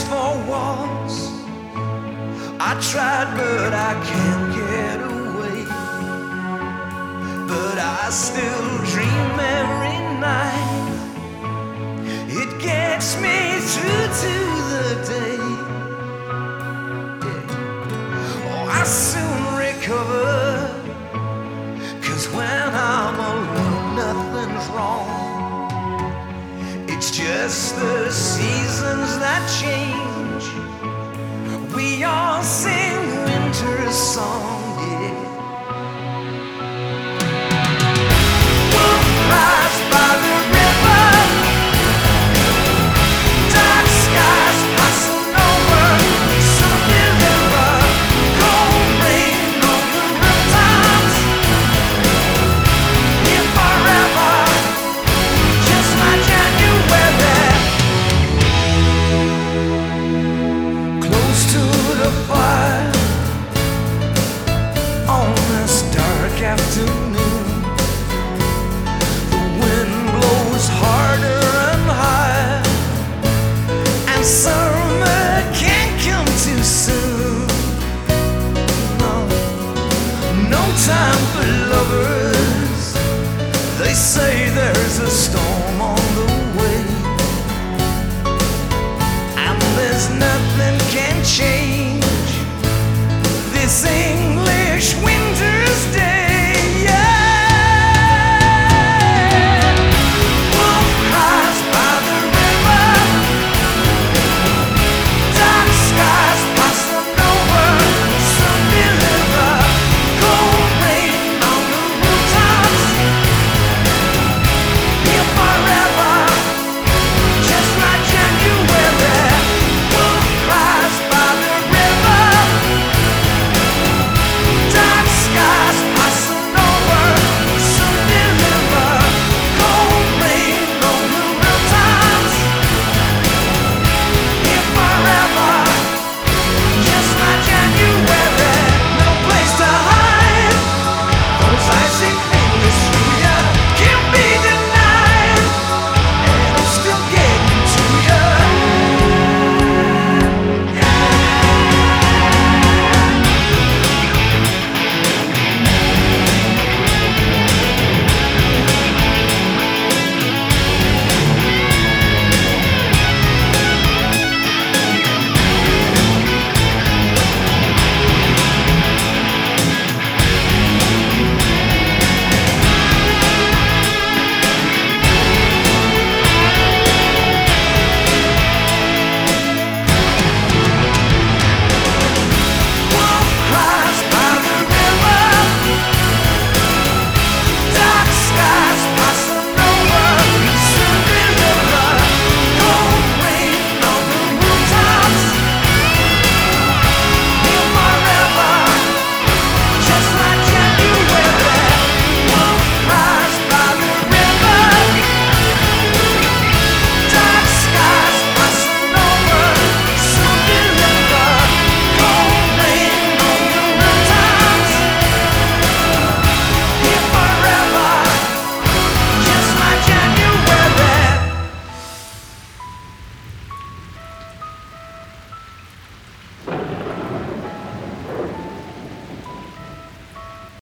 four walls. I tried, but I can't get away. But I still dream every night. It gets me through to the day. Oh, I soon recover, 'cause when I'm alone, nothing's wrong. It's just the seasons that change. We all sing winter's song, yeah. Wolf rides by the river, dark skies passing over, Sunday river, cold rain on the rooftops, here forever, just like January. Close to the fire on this dark afternoon. The wind blows harder and higher, and summer can't come too soon. No, no time for lovers. They say there's a storm on the way, and there's nothing can change this ain't